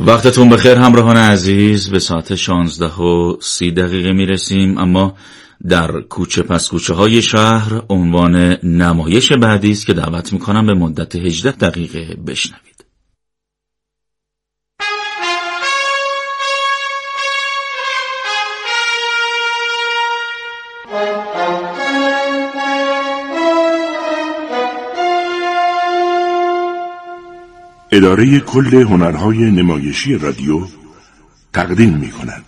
وقتتون بخیر همراهان عزیز. به ساعت 16:30 میرسیم، اما در کوچه پس کوچه های شهر عنوان نمایش بعدی است که دعوت میکنم به مدت 18 دقیقه بشنوید. اداره کل هنرهای نمایشی رادیو تقدیم می کند.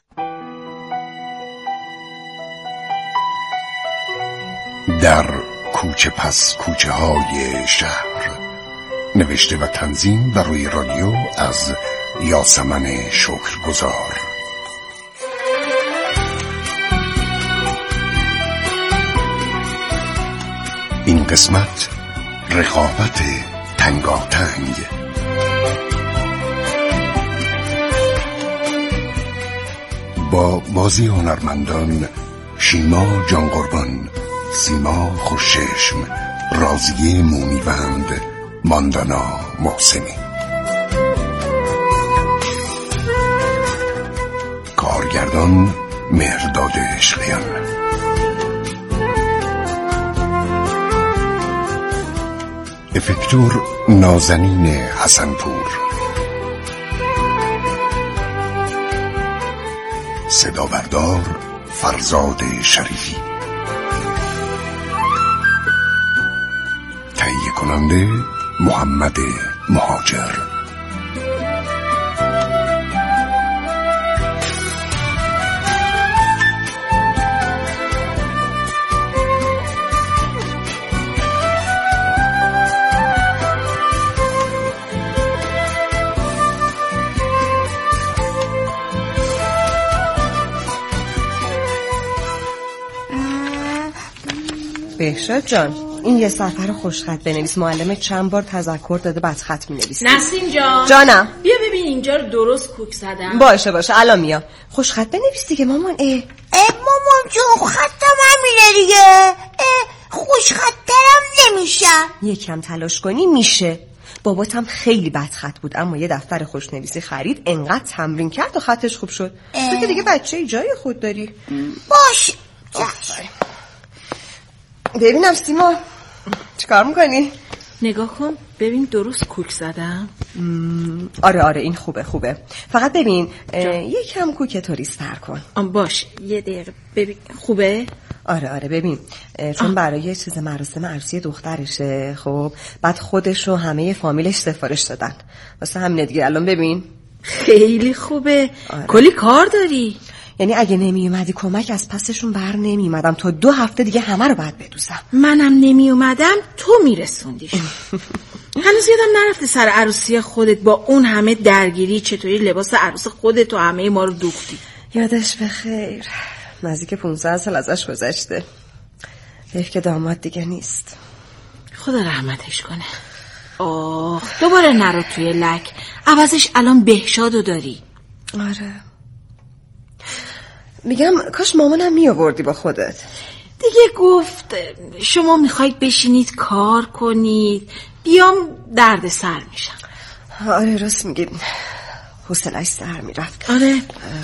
در کوچه پس کوچه های شهر، نوشته و تنظیم بر روی رادیو از یاسمن شکرگزار. این قسمت رقابت تنگاتنگ. با بازی هنرمندان شیما جانقربان، سیما خوشچشم، راضیه مومیبند، ماندانا محسنی. کارگردان مهرداد عشقیان. افکتور نازنین حسنپور. صدابردار فرزاد شریفی. تهیه کننده محمد مهاجر. بهشاد جان، این یه سفر خوشخط بنویس. معلمت چند بار تذکر داده بدخط می‌نویسی. نسیم جان، جانم، بیا ببین اینجا رو درست کوک زدم. باشه الان میام. خوشخط بنویس دیگه مامان. مامان جون خطم همینه دیگه. خوشخط‌ترم نمیشم. یکم تلاش کنی میشه. باباتم خیلی بدخط بود، اما یه دفتر خوشنویسی خرید، انقدر تمرین کرد و خطش خوب شد. تو که دیگه بچه جای خود داری. باش. ببینم سیما چیکار میکنی؟ نگاه کن ببین درست کوک زدم. آره این خوبه. فقط ببین یکم کوک تو ریزتر کن. باش یه دقیقه ببین خوبه؟ آره ببین چون برای چیز مراسم عروسی دخترشه، خب بعد خودش و همه فامیلش سفارش دادن، واسه همین دیگه. الان ببین خیلی خوبه. آره. کلی کار داری. یعنی اگه نمی اومدی کمک از پسشون بر نمی اومدم. تا 2 هفته دیگه همه رو باید بدوزم. منم نمی اومدم تو میرسوندیش. هنوز یادم نرفته سر عروسی خودت با اون همه درگیری چطوری لباس عروس خودت و همه ما رو دوختی. یادش بخیر. نزدیک 15 سال ازش گذشته. حیف که داماد دیگه نیست. خدا رحمتش کنه. دوباره نرو توی لک. عوضش الان بهشادو داری. آره میگم کاش مامانم می آوردی با خودت. دیگه گفت شما میخواید بشینید کار کنید، بیام درد سر میشم. آره راست میگی، حوصله‌اش سر میرفت. آره.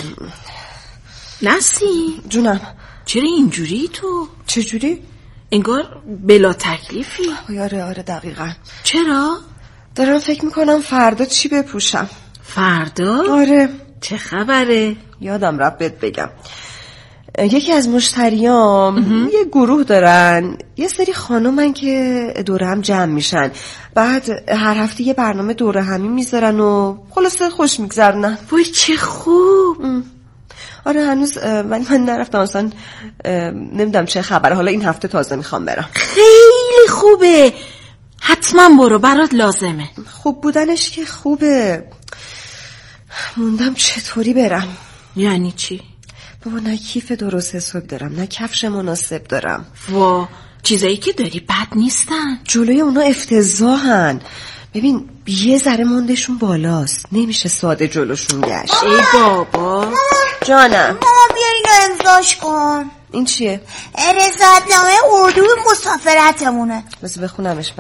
نسی جونم، چرا اینجوری تو؟ چجوری؟ انگار بلا تکلیفی. آره دقیقاً. چرا؟ دارم فکر میکنم فردا چی بپوشم. فردا؟ آره. چه خبره؟ یادم رفت بهت بگم. یکی از مشتریام یه گروه دارن، یه سری خانومن که دوره هم جمع میشن، بعد هر هفته یه برنامه دوره همی میذارن و خلاصه خوش میگذرنن. وای چه خوب. آره هنوز ولی من نرفتم اصلا، نمیدونم چه خبره. حالا این هفته تازه میخوام برم. خیلی خوبه، حتما برو، برات لازمه. خوب بودنش که خوبه، موندم چطوری برم. یعنی چی؟ بابا نه کیف درست حساب دارم، نه کفش مناسب دارم. چیزایی که داری بد نیستن، جلوی اونا افتضاحن. ببین یه ذره موندشون بالاست، نمیشه ساده جلوشون گشت. ای بابا جانم. ماما بیا اینو امضاش کن. این چیه؟ رضایتنامه اردو مسافرتمونه. بس بخونمش بعد.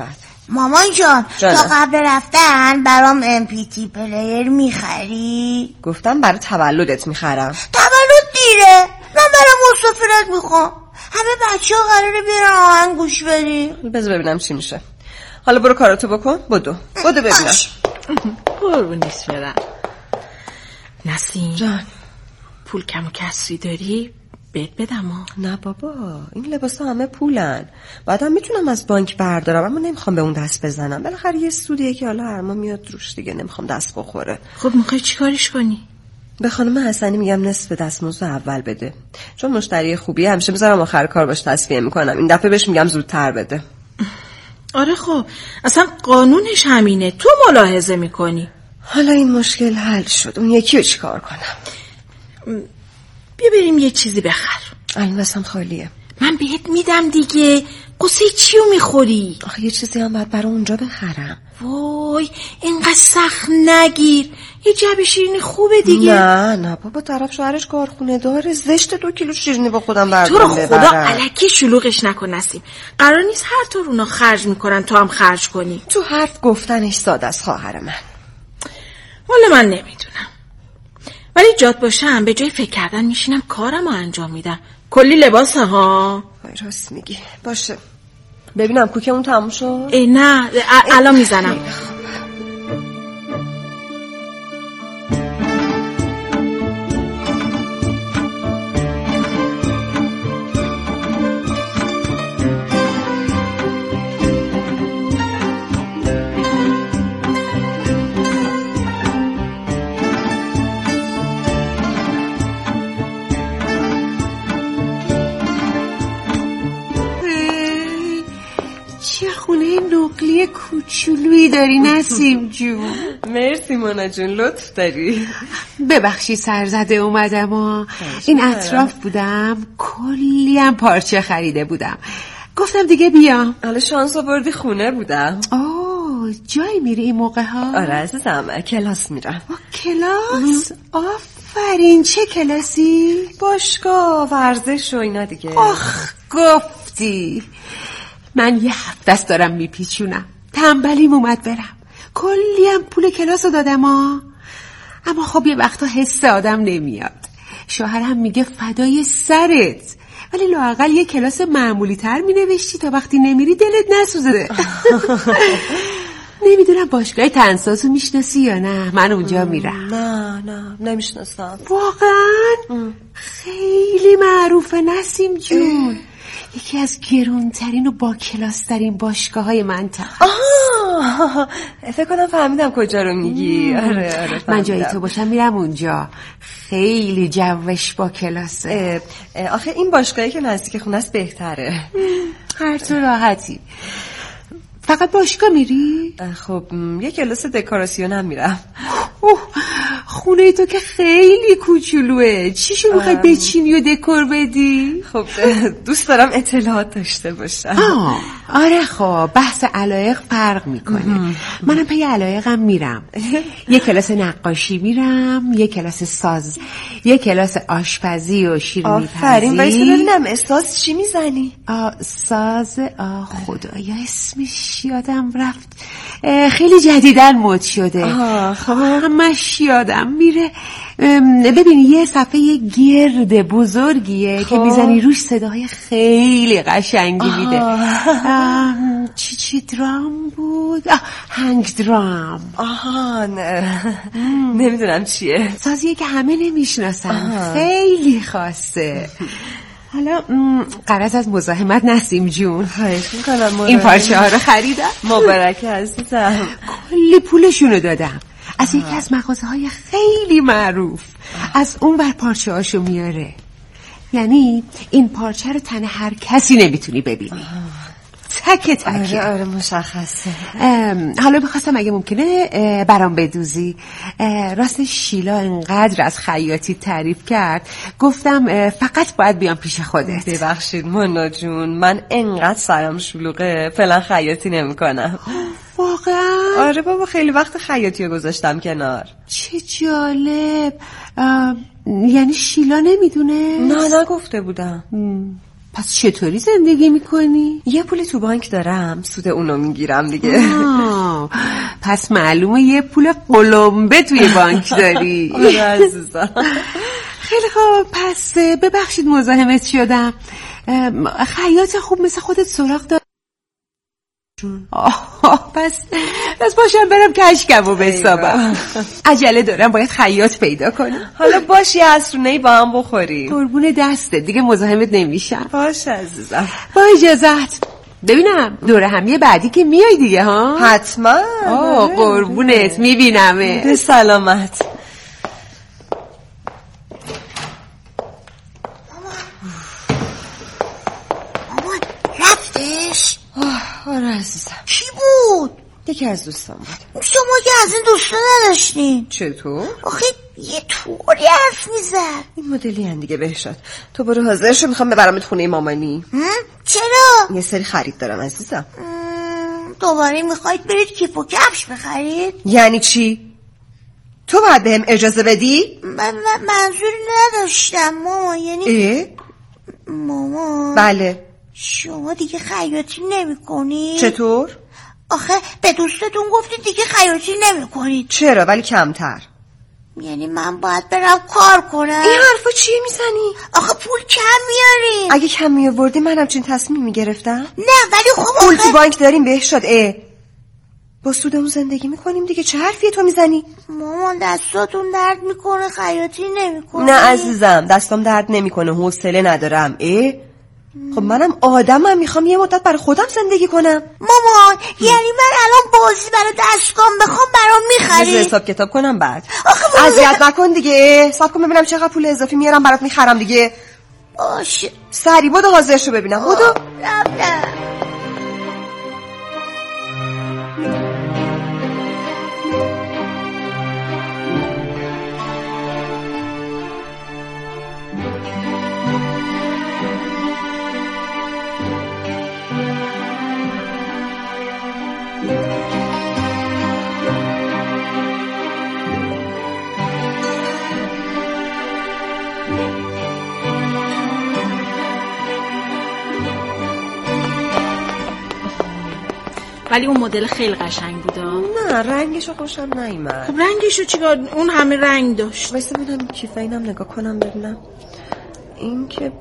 مامان جان جانم. تا قبل رفتن برام MP3 پلیر میخری؟ گفتم برای تولدت میخرم. تولد دیره، من برام مسافرت میخوام. همه بچه ها قراره بیارن آهنگ گوش بدیم. بذار ببینم چی میشه. حالا برو کاراتو بکن. بدو ببینم. قربونش برم. نسیم جان، پول کم و کسری داری؟ بهت بدم ها؟ نه بابا، این لباسا همه پولن. بعدم میتونم از بانک بردارم، اما نمیخوام به اون دست بزنم. بالاخره یه سودیه که حالا هر ماه میاد روش دیگه، نمیخوام دست بخوره. خب میخوای چی کارش کنی؟ به خانم حسنی میگم نصف دستمزد اول بده، چون مشتری خوبیه. همیشه میذارم آخر کار باش تصفیه میکنم. این دفعه بهش میگم زودتر بده. آره خب اصلا قانونش همینه، تو ملاحظه میکنی. حالا این مشکل حل شد، اون یکی رو چیکار کنم؟ بیا بریم یه چیزی بخر. الان دستم خالیه. من بهت میدم دیگه، قصه چیو میخوری؟ آخه یه چیزی هم باید برای اونجا بخرم. وای اینقدر سخت نگیر، یه جعبه شیرینی خوبه دیگه. نه بابا، طرف شوهرش کارخونه داره، زشت 2 کیلو شیرینی با خودم بردارم تو رو خدا ببرم. الکی شلوغش نکن نسیم، قرار نیست هر طور اونا خرج میکنن تو هم خرج کنی. تو حرف گفتنش ساده است خواهر من. والا من نمیدونم، ولی جات باشم به جای فکر کردن میشینم کارمو انجام میدم. کلی لباس ها. وای راست میگی. باشه ببینم کوکمون تموم شد. نه الان میزنم. نقلی کوچولویی داری نسیم جون. مرسی مونا جون، لطف داری. ببخشی سرزده اومدم و این اطراف بودم، کلی هم پارچه خریده بودم، گفتم دیگه بیام. حالا شانس آوردی خونه بودم. اوه جایی میری این موقع ها؟ آره عزیزم، کلاس میرم. کلاس؟ آفرین، چه کلاسی؟ باشگاه ورزش و اینا دیگه. آخ گفتی. من یه هفته است دارم میپیچونم، تنبلیم اومد برم، کلی هم پول کلاس رو دادم اما خب یه وقتا حس آدم نمیاد. شوهرم میگه فدای سرت، ولی لااقل یه کلاس معمولی تر مینوشتی تا وقتی نمیری دلت نسوزه. نمیدونم باشگاه تنسازو میشناسی یا نه؟ من اونجا میرم. نه نمیشناسم واقعا. خیلی معروفه نسیم جون، یکی از گرونترین و با کلاس ترین باشگاه های منطقه. فکر کنم فهمیدم کجا رو میگی. آره فهمیدم. من جایی تو باشم میرم اونجا، خیلی جوش با کلاسه. آخه این باشگاهی که نزدیک خونه است بهتره. هر تو راحتی. فقط باشگاه میری؟ خب یه کلاس دکوراسیون هم میرم. خونه تو که خیلی کوچولوه، چیشو میخوای بچینی و دکور بدی؟ خب دوست دارم اطلاعات داشته باشم. آره خب بحث علایق فرق میکنه. منم پی علایقم میرم. یه کلاس نقاشی میرم، یه کلاس ساز، یه کلاس آشپزی و شیرینی پزی. آفرین، وایسا ببینم ساز چی میزنی؟ ساز خدایا اسمش یادم رفت، خیلی جدیدن مد شده. همش یادم میره. ببینی یه صفحه گرد بزرگیه که میزنی روش صداهای خیلی قشنگی میده. چی درام بود؟ هنگ درام. نمیدونم چیه. سازیه که همه نمیشناسن، خیلی خاصه. حالا غرض از مزاحمت نسیم جون، خواهش میکنم. این پارچه ها رو خریدم. مبارک عزیزم. کلی پولشونو دادم از یکی از مغازه های خیلی معروف. از اون بر پارچه هاشو میاره، یعنی این پارچه رو تن هر کسی نمیتونی ببینی. تک آره مشخصه. حالا بخواستم اگه ممکنه برام بدوزی. راست شیلا انقدر از خیاطی تعریف کرد، گفتم فقط باید بیام پیش خودت. ببخشید مونا جون، من انقدر سرم شلوغه فعلا خیاطی نمی کنم. واقعا؟ آره بابا، خیلی وقت خیاطی رو گذاشتم کنار. چه جالب. یعنی شیلا نمیدونه؟ نه نگفته بودم. پس چطوری زندگی میکنی؟ یه پولی تو بانک دارم، سود اونو میگیرم دیگه. پس معلومه یه پول قلمبه توی بانک داری. آره عزیزم. خیلی خوب، پس ببخشید مزاحمت شدم. خیاط خوب مثل خودت سراغ داری؟ پس باشم برم کشکمو بسابم. عجله دارم، باید خیاط پیدا کنم. حالا باشی عصرونه‌ای با هم بخوریم. قربون دسته، دیگه مزاحمت نمیشم. باشه عزیزم. با اجازت. ببینم دوره همی بعدی که میای دیگه ها؟ حتما. قربونت، میبینمه. به سلامت. مامان رفتش؟ آره عزیزم. کی بود؟ یکی از دوستان بود. شما که از این دوستا نداشتین؟ چطور؟ آخه یه طوری حرف میزد. این مدلی هن دیگه بهشاد. تو برو حاضر شو، میخوام ببرمت خونه مامانی. چرا؟ یه سری خرید دارم عزیزم. دوباره میخواید برید کیف و کفش بخرید؟ یعنی چی؟ تو باید بهم اجازه بدی؟ من منظوری نداشتم ماما. یعنی ماما. بله. شما دیگه خیاطی نمی کنی؟ چطور؟ آخه به دوستتون گفتید دیگه خیاطی نمی کنید. چرا ولی کمتر؟ یعنی من باید برم کار کنم؟ این حرفا چیه میزنی؟ آخه پول کم میاریم. اگه کم میآوردی من همچین تصمیم میگرفتم؟ نه ولی خب پول تو بانک داریم بهشاد. با سودمون زندگی میکنیم دیگه. چه حرفیه تو میزنی؟ مامان دستاتون درد میکنه، خیاطی نمیکنی؟ نه عزیزم، دستام درد نمیکنه، حوصله ندارم. خب منم آدمم، میخوام یه مدت برای خودم زندگی کنم. مامان یعنی من الان بازی برای دستگام بخوام برام میخری؟ حساب کتاب کنم بعد. اذیت نکن دیگه. حساب کن ببینم چقدر پول اضافی میارم برات میخرم دیگه. باشه سری بودو حاضر شو ببینم. بودو. رفتم. ولی اون مدل خیلی قشنگ بود. نه رنگشو خوشم نیومد. خب رنگشو چیکار؟ اون همه رنگ داشت. واسه ببینم کیفه اینم نگاه کنم ببینم. این که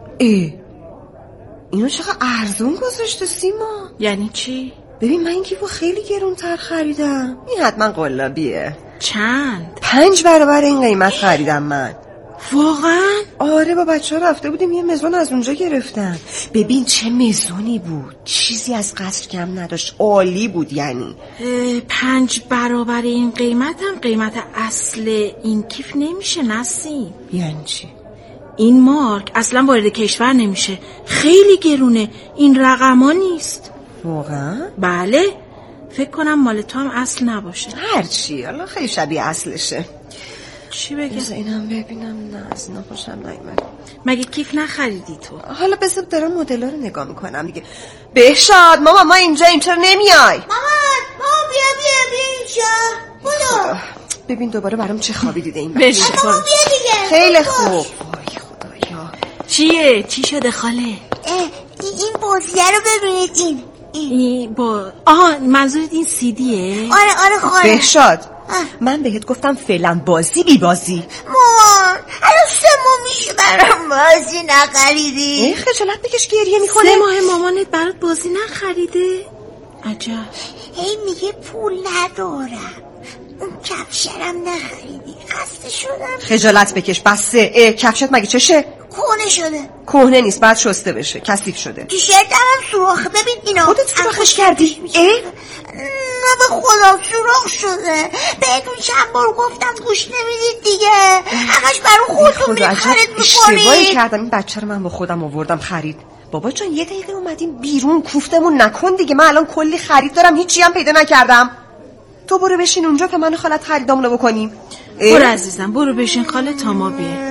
اینو چقدر ارزون گذاشته سیما. یعنی چی؟ ببین من این کیفو خیلی گرونتر خریدم. این حتما قلابیه. چند؟ 5 برابر این قیمت خریدم من. واقعا؟ آره با بچه ها رفته بودیم یه مزون از اونجا گرفتن. ببین چه مزونی بود، چیزی از قصر کم نداشت، عالی بود. یعنی 5 برابر این قیمت هم قیمت اصل این کیف نمیشه نسیم. یعنی چی؟ این مارک اصلا وارد کشور نمیشه، خیلی گرونه، این رقما نیست. واقعا؟ بله فکر کنم مال تو هم اصل نباشه. هرچی حالا خیلی شبیه اصلشه. چی بگم؟ بذار اینم ببینم. نه از اینا خوشم نیومد. مگه کیف نخریدی تو؟ حالا بذار دارم مدل‌ها رو نگاه میکنم دیگه. بهشاد ماما ما اینجاییم، چرا نمیای؟ مامان بیا اینجا. بودو ببین دوباره برام چه خوابی دیده این بشه. مامان بیا دیگه. خیلی خوب. وای خدایا چیه؟ چی شده خاله؟ این بازیه رو ببینید. این با منظورت این سیدیه؟ آره خاله. بهشاد من بهت گفتم فعلا بازی بی بازی. مامان الان 3 ماه میشه برام بازی نخریدی. خجالت بکش گریه میکنه. 3 ماه مامانت برات بازی نخریده؟ عجب. هی میگه پول ندارم. اون کفشرم نخریدی، خسته شدم. خجالت بکش بسه. کفشت مگه چشه؟ کهنه شده. کهنه نیست، بعد شسته بشه، کثیف شده. تیشرتم هم سوراخه. ببین اینا. خودت سوراخش کردی؟ نه به خدا سوراخ شده. بهتون چند بار گفتم گوش نمیدید دیگه. همش برای خودتون میخرید اشتباهی میکنید. کردم. این بچه رو من با خودم آوردم خرید. بابا جان یه دقیقه اومدیم بیرون، کوفتمون نکن دیگه. من الان کلی خرید دارم، هیچی هم پیدا نکردم. تو برو بشین اونجا که من و خالت خریدامونو بکنیم. برو عزیزم برو بشین خاله تا ما بیه.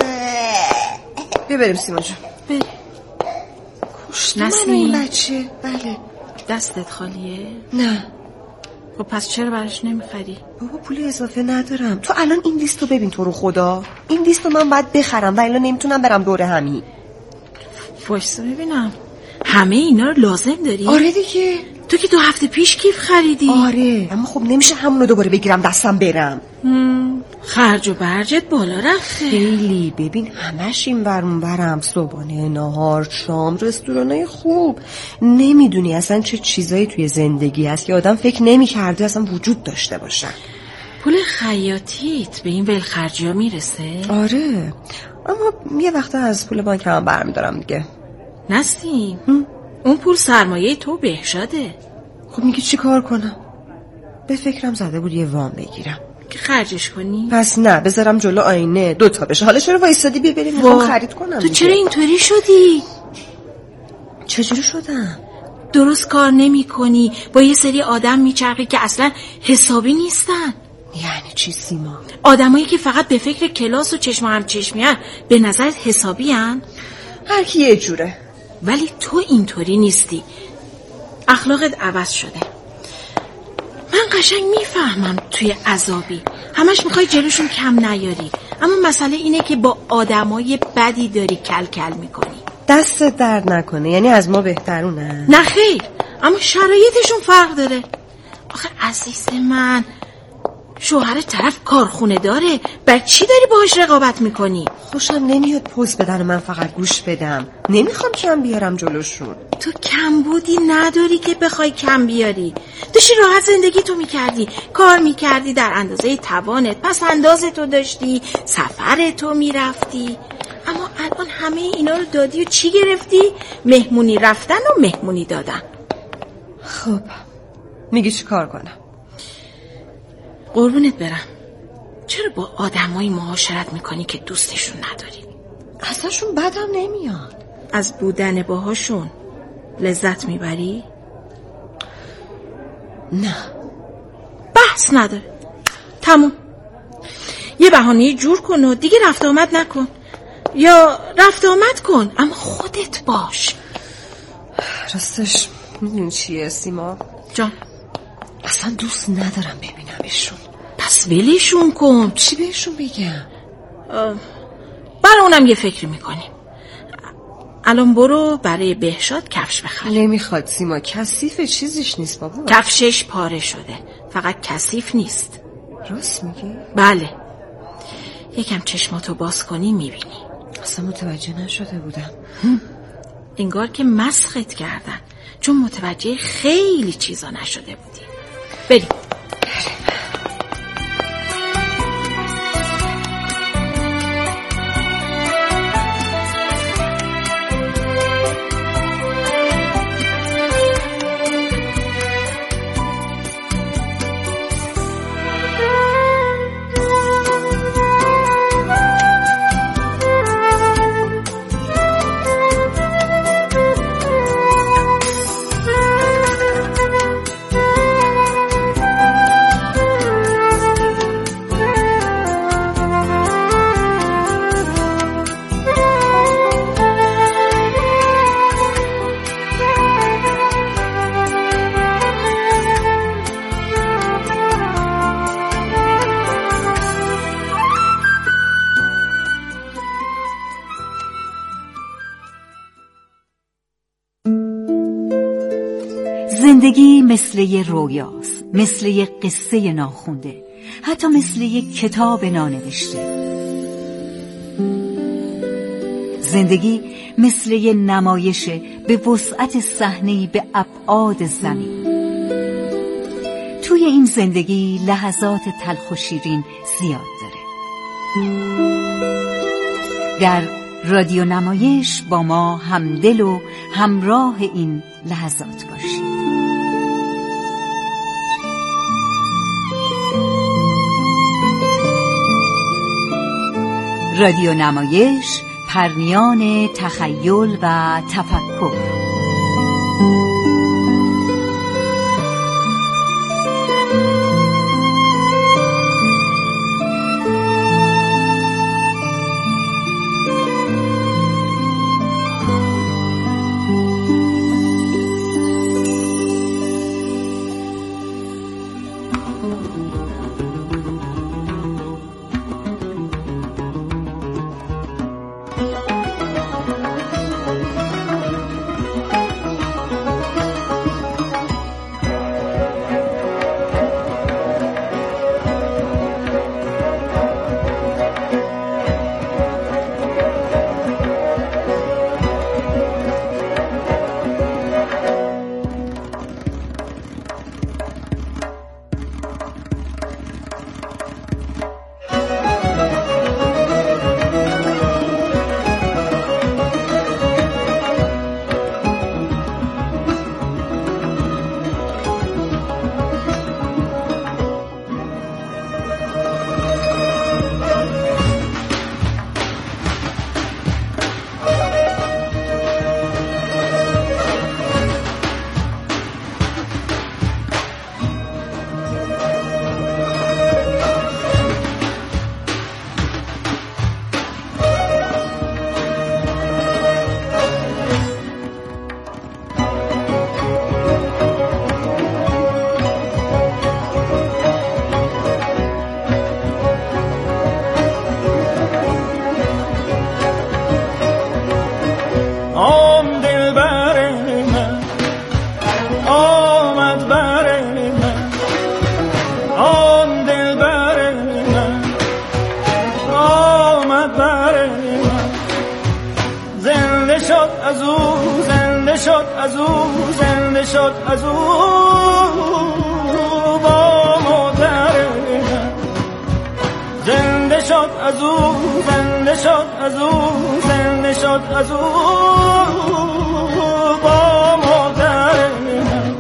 ببریم سیما جان. بریم. من این بچه. بله. دستت خالیه؟ نه. خب پس چرا براش نمیخری؟ بابا پول اضافه ندارم. تو الان این لیستو ببین، تو رو خدا این لیستو من باید بخرم و الا نمیتونم برم دوره همی. وایسا ببینم همه اینا رو لازم داری؟ آره دیگه. تو که 2 هفته پیش کیف خریدی. آره اما خب نمیشه همونو دوباره بگیرم دستم برم. خرج و برجت بالا رفته خیلی. ببین همش این برون برم، صبحانه، نهار، شام، رستورانای خوب. نمیدونی اصلا چه چیزایی توی زندگی هست که آدم فکر نمی‌کرده اصلا وجود داشته باشن. پول خیاطیت به این ولخرجی ها میرسه؟ آره اما یه وقتا از پول بانک هم برمیدارم دیگه. نسیم اون پول سرمایه تو بهشاده. خب میگی چی کار کنم؟ به فکرم زده بود یه وام بگیرم که خرجش کنی؟ پس نه بذارم جلو آینه 2 تا بشه. حالا چرا وایسادی؟ ببریم میخوام خرید کنم. تو چرا اینطوری شدی؟ چجوری شدم؟ درست کار نمی کنی، با یه سری آدم میچرخی که اصلا حسابی نیستن. یعنی چی سیما؟ آدمایی که فقط به فکر کلاس و چشم هم چشمی هن به نظرت حسابی هن؟ هر کی یه جوره. ولی تو اینطوری نیستی، اخلاقت عوض شده. من قشنگ میفهمم توی عذابی، همش میخوای جلوشون کم نیاری، اما مسئله اینه که با آدمای بدی داری کل کل میکنی. دست درد نکنه، یعنی از ما بهترونه؟ نه خیر، اما شرایطشون فرق داره. آخه عزیز من، شوهر طرف کارخونه داره، بر چی داری باهاش رقابت میکنی؟ خوشم نمیاد پوز بدن و من فقط گوش بدم. نمیخوام کم بیارم جلوشون. تو کم بودی نداری که بخوای کم بیاری. داشتی راحت زندگی تو میکردی، کار میکردی در اندازه توانت، پس اندازه تو داشتی، سفر تو میرفتی. اما الان همه اینا رو دادی و چی گرفتی؟ مهمونی رفتن و مهمونی دادن. خب میگی چی کار کنم؟ قربونت برم، چرا با آدمایی معاشرت میکنی که دوستشون نداری؟ ازشون بدم نمیاد. از بودن باهاشون لذت میبری؟ نه. بحث نداره، تموم. یه بهانه جور کن و دیگه رفت آمد نکن، یا رفت آمد کن اما خودت باش. راستش میدونی چیه سیما جان؟ اصلا دوست ندارم ببینمشون. پس ولشون کن. چی بهشون بگم؟ برای اونم یه فکر میکنیم. الان برو برای بهشاد کفش بخر. نمیخواد سیما، کثیفه، چیزیش نیست بابا. کفشش پاره شده، فقط کثیف نیست. راست میگی؟ بله، یکم چشماتو باز کنی میبینی. اصلا متوجه نشده بودم. انگار که مسخت کردن، چون متوجه خیلی چیزا نشده بودی. بریم. زندگی مثل یه رویاست، مثل یه قصه ناخونده، حتی مثل یه کتاب نانوشته. زندگی مثل یه نمایشه به وسعت صحنه‌ای به ابعاد زمین. توی این زندگی لحظات تلخ و شیرین زیاد داره. در رادیو نمایش با ما همدل و همراه این لحظات باشید. رادیو نمایش، پرنیان تخیل و تفکر. شد از او، زنده شد از او با مادر من. زنده شد از او، زنده شد از او، زنده شد از او با مادر من.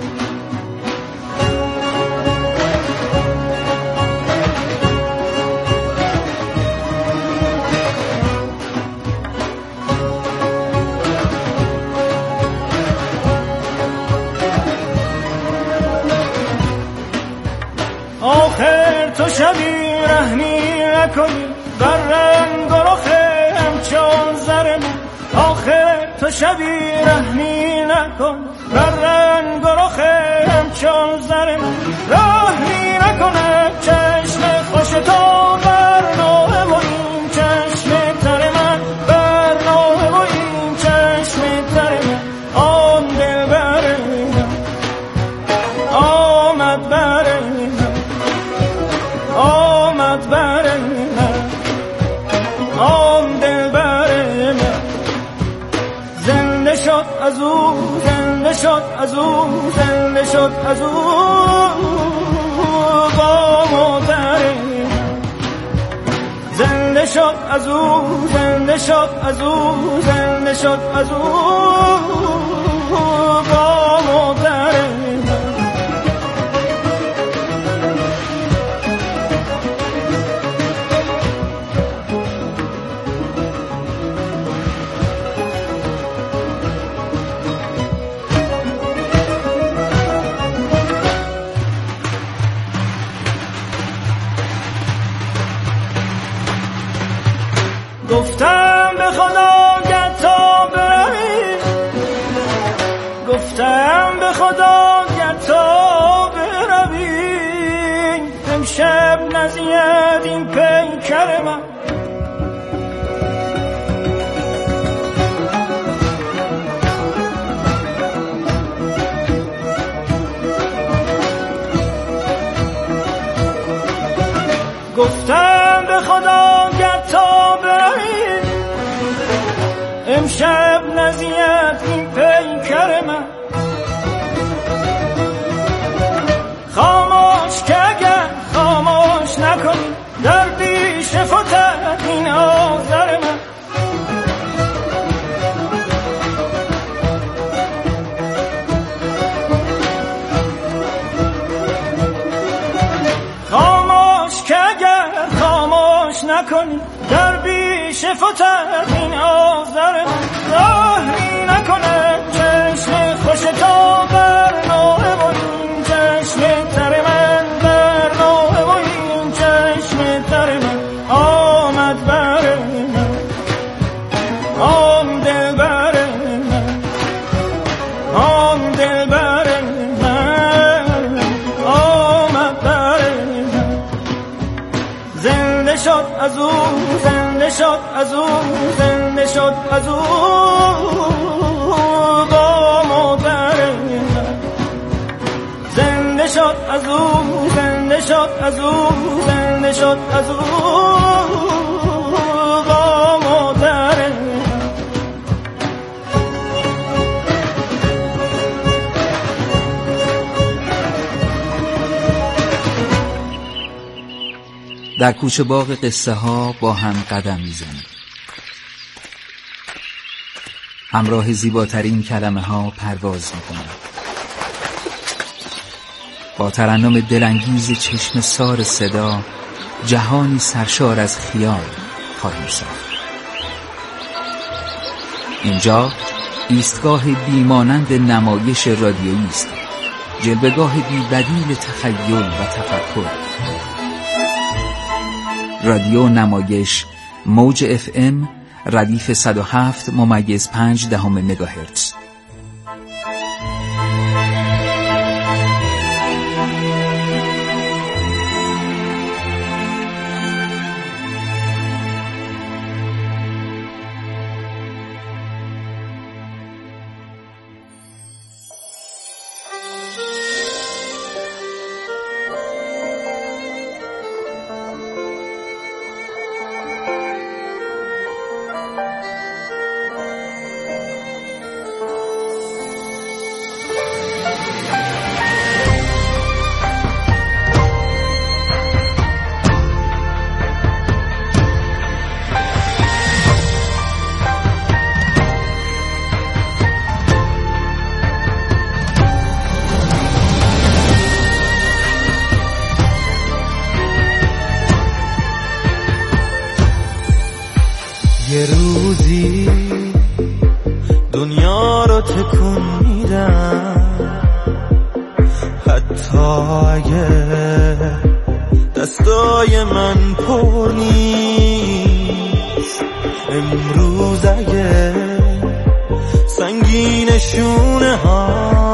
آخر تو شبی رحمی نکنی بر رنگ و رخ همچون زر من. آخر تو شبی رحمی نکن بر رنگ و رخ همچون زر من. رحمی نکنه چشم خوش تو بر نوه و این چشم تر من، بر نوه و این چشم تر من. آن دل بر من آمد بر من، آمد بر من، آن دل بر من. زنده شد از او، زنده شد از او، زنده شد از او با مادر من. زنده شد از او، زنده شد از او، زنده شد از او با مادر من. گفتم به خدا گر تا بروی، گفتم به خدا گر تا بروی، امشب نزید این پیکر من. گفتم به خدا گر تا بروی، امشب نزید این پیکر من. خاموش که اگر خاموش نکنی در پیش فتد این آذر من. خاموش که اگر خاموش نکنی در پیش فتد این آذر من. راهی نکنه چشم خوش تو بر نوه و این چشم تر من، بر نوه و این چشم تر من. آمد بر من، آن دل بر من، آن دل بر من، آمد بر من. زنده شد از او، زنده شد از او، زنده شد از او با مادر من. زنده شد از او، زنده شد از او، زنده شد از او با مادر من. در کوچه باغ قصه ها با هم قدم میزنیم. همراه زیباترین کلمه ها پرواز میکنیم. با ترنم دلانگیز چشم سار صدا جهانی سرشار از خیال خواهیم ساخت. اینجا ایستگاه بیمانند نمایش رادیویی است، جلوه‌گاه بی‌بدیل تخیل و تفکر. رادیو نمایش موج FM ردیف 107.5 مگاهرتز. تکون میدم، حتی اگه دستای من پر نیست. امروز اگه سنگین شونه ها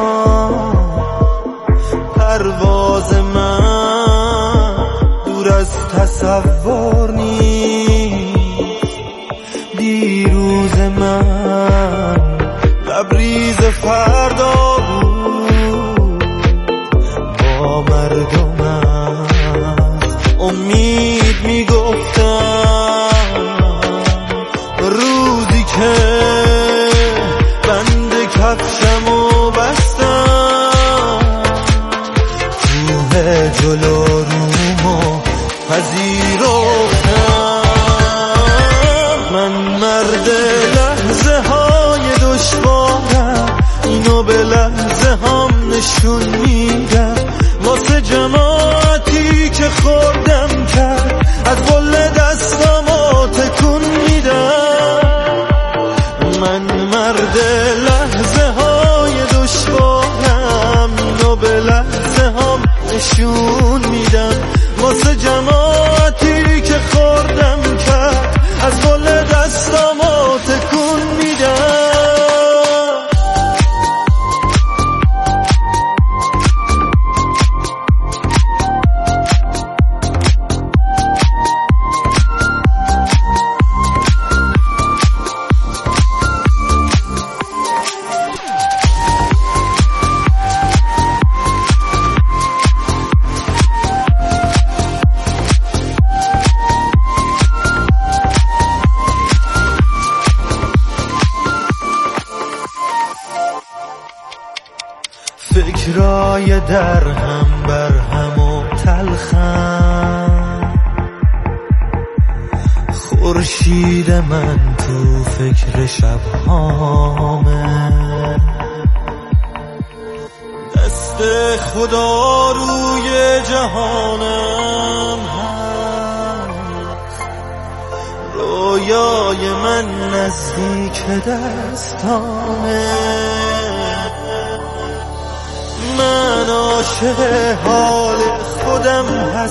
پرواز من دور از تصور نیست. دیروز من لبریز فردا بود، با مردمم امید میگفتم روزی که بند کفشمو بستم کوه جلو رومو پذیرفتم. من مرد لحظه های دشوارم، اینو به لحظه هم نشون میدم. واسه جماعتی که خوردم کرد از بل دستامو تکون میدم. من مرد لحظه های دشوارم، اینو به لحظه هم نشون میدم. واسه جماعتی که خوردم کرد از بل دستامو تکون میدم. فکرای در هم بر هم و تلخم، خورشید من تو فکر شبهامه. دست خدا روی جهانم هست، رویای من نزدیک دستامه. من عاشق حال خودم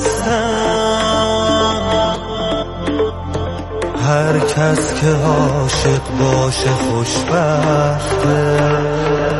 هستم، هر کس که عاشق باشه خوشبخته.